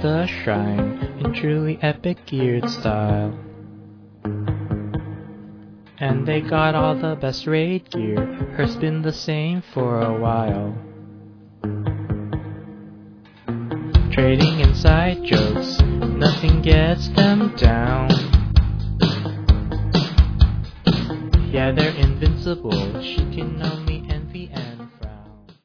the shrine in truly epic geared style. And they got all the best raid gear, hers been the same for a while. Trading inside jokes, nothing gets them down. Yeah, they're invincible, she can